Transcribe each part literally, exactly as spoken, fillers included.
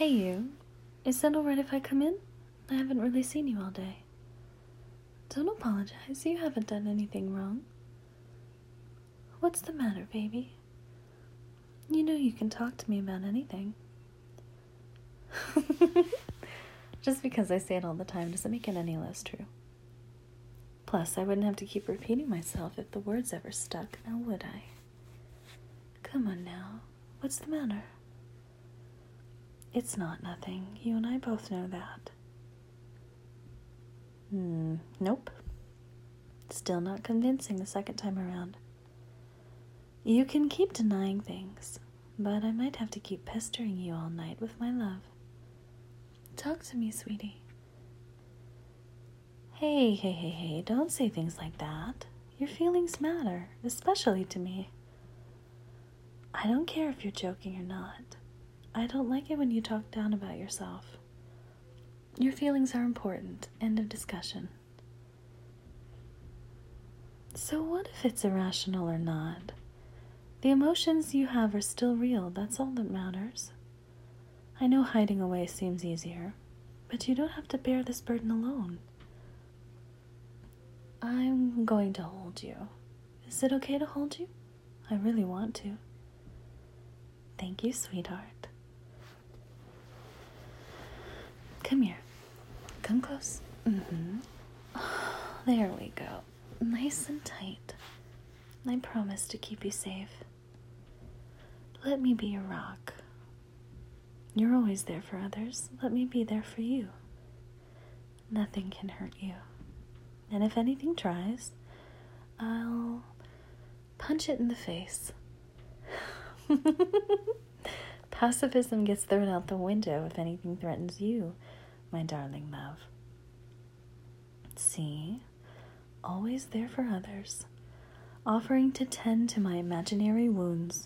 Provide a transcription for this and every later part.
Hey you, is that alright if I come in? I haven't really seen you all day. Don't apologize, you haven't done anything wrong. What's the matter, baby? You know you can talk to me about anything. Just because I say it all the time doesn't make it any less true. Plus, I wouldn't have to keep repeating myself if the words ever stuck, now would I? Come on now, what's the matter? It's not nothing. You and I both know that. Hmm, nope. Still not convincing the second time around. You can keep denying things, but I might have to keep pestering you all night with my love. Talk to me, sweetie. Hey, hey, hey, hey, don't say things like that. Your feelings matter, especially to me. I don't care if you're joking or not. I don't like it when you talk down about yourself. Your feelings are important. End of discussion. So what if it's irrational or not? The emotions you have are still real. That's all that matters. I know hiding away seems easier, but you don't have to bear this burden alone. I'm going to hold you. Is it okay to hold you? I really want to. Thank you, sweetheart. Come here. Come close. Mm-hmm. There we go. Nice and tight. I promise to keep you safe. Let me be your rock. You're always there for others. Let me be there for you. Nothing can hurt you. And if anything tries, I'll punch it in the face. Pacifism gets thrown out the window if anything threatens you, my darling love. See? Always there for others, offering to tend to my imaginary wounds.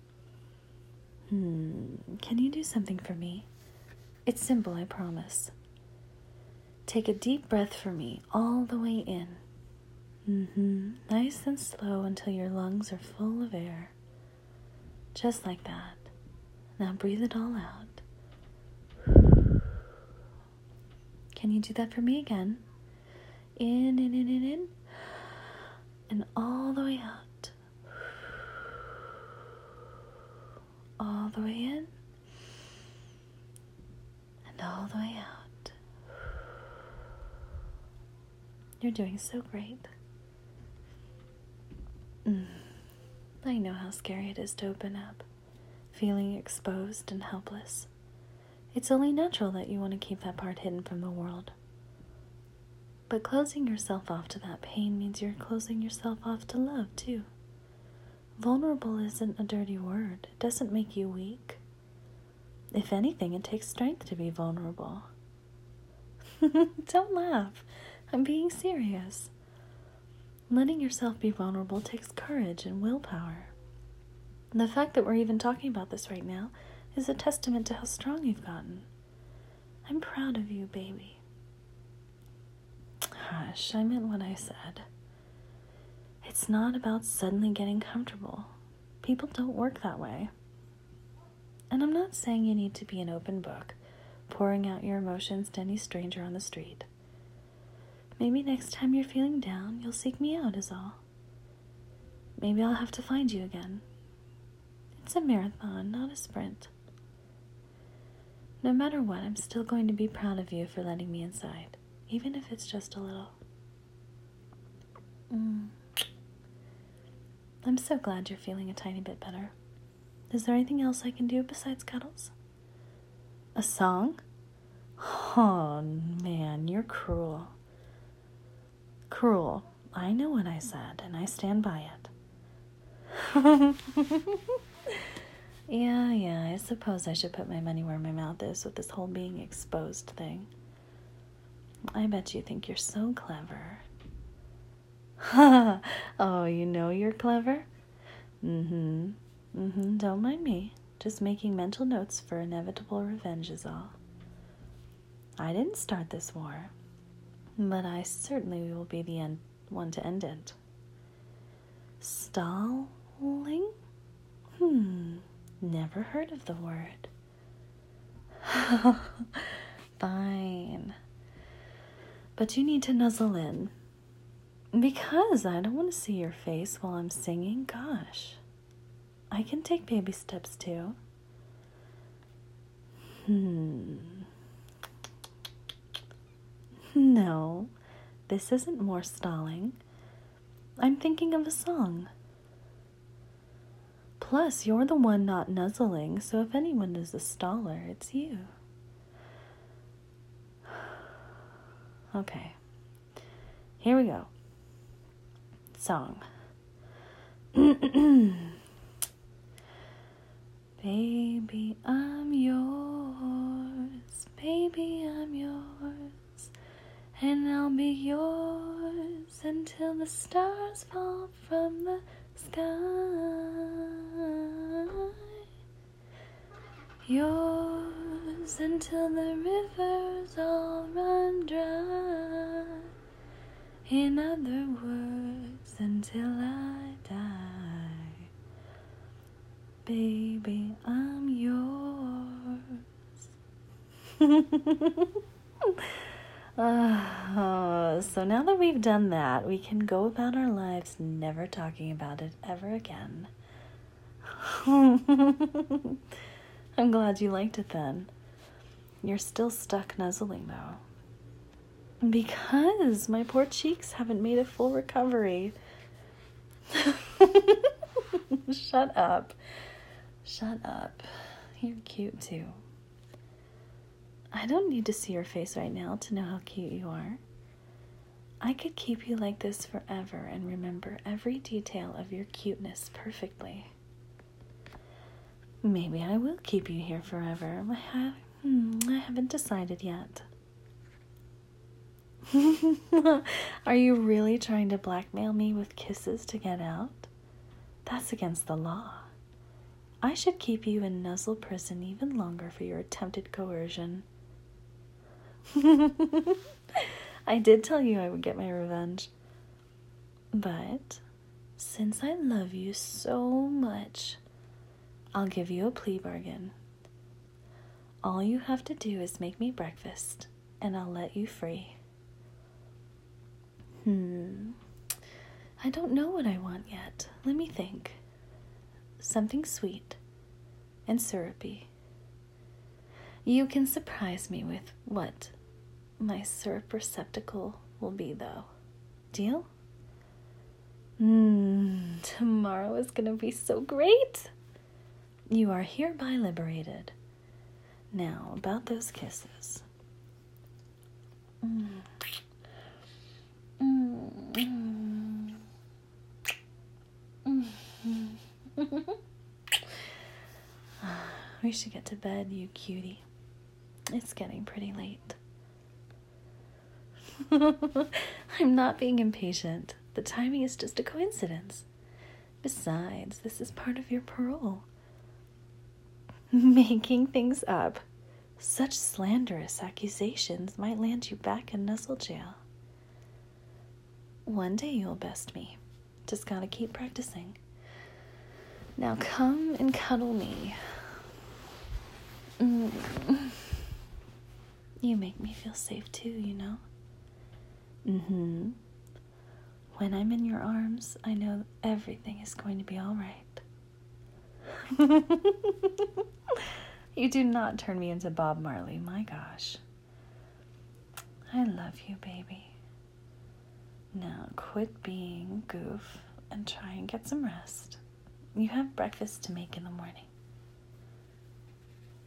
Hmm, can you do something for me? It's simple, I promise. Take a deep breath for me, all the way in. Mm-hmm, nice and slow until your lungs are full of air. Just like that. Now breathe it all out. Can you do that for me again? In, in, in, in, in. And all the way out. All the way in. And all the way out. You're doing so great. Mm. I know how scary it is to open up, feeling exposed and helpless. It's only natural that you want to keep that part hidden from the world. But closing yourself off to that pain means you're closing yourself off to love, too. Vulnerable isn't a dirty word. It doesn't make you weak. If anything, it takes strength to be vulnerable. Don't laugh. I'm being serious. Letting yourself be vulnerable takes courage and willpower. And the fact that we're even talking about this right now is a testament to how strong you've gotten. I'm proud of you, baby. Hush, I meant what I said. It's not about suddenly getting comfortable. People don't work that way. And I'm not saying you need to be an open book, pouring out your emotions to any stranger on the street. Maybe next time you're feeling down, you'll seek me out is all. Maybe I'll have to find you again. It's a marathon, not a sprint. No matter what, I'm still going to be proud of you for letting me inside, even if it's just a little. Mm. I'm so glad you're feeling a tiny bit better. Is there anything else I can do besides cuddles? A song? Oh, man, you're cruel. Cruel. I know what I said, and I stand by it. Yeah, yeah, I suppose I should put my money where my mouth is with this whole being exposed thing. I bet you think you're so clever. Oh, you know you're clever? Mm-hmm. Mm-hmm. Don't mind me. Just making mental notes for inevitable revenge is all. I didn't start this war, but I certainly will be the end one to end it. Stalling? Hmm. Never heard of the word. Fine. But you need to nuzzle in. Because I don't want to see your face while I'm singing. Gosh. I can take baby steps too. Hmm. No, this isn't more stalling. I'm thinking of a song. Plus, you're the one not nuzzling, so if anyone is a staller, it's you. Okay. Here we go. Song. Baby, I'm yours. Baby, I'm yours. And I'll be yours until the stars fall from the sky. Yours until the rivers all run dry. In other words, until I die. Baby, I'm yours. uh, so now that we've done that, we can go about our lives never talking about it ever again. I'm glad you liked it then. You're still stuck nuzzling though. Because my poor cheeks haven't made a full recovery. Shut up. Shut up. You're cute too. I don't need to see your face right now to know how cute you are. I could keep you like this forever and remember every detail of your cuteness perfectly. Maybe I will keep you here forever. I, ha- hmm, I haven't decided yet. Are you really trying to blackmail me with kisses to get out? That's against the law. I should keep you in nuzzle prison even longer for your attempted coercion. I did tell you I would get my revenge. But since I love you so much, I'll give you a plea bargain. All you have to do is make me breakfast, and I'll let you free. Hmm. I don't know what I want yet. Let me think. Something sweet and syrupy. You can surprise me with what my syrup receptacle will be, though. Deal? Mmm, tomorrow is gonna be so great. You are hereby liberated. Now, about those kisses. Mm. Mm. Mm. Mm. We should get to bed, you cutie. It's getting pretty late. I'm not being impatient. The timing is just a coincidence. Besides, this is part of your parole. Making things up. Such slanderous accusations might land you back in nuzzle jail. One day you'll best me. Just gotta keep practicing. Now come and cuddle me. Mm. You make me feel safe too, you know? Mm-hmm. When I'm in your arms, I know everything is going to be all right. You do not turn me into Bob Marley, my gosh. I love you, baby. Now quit being goof and try and get some rest. You have breakfast to make in the morning.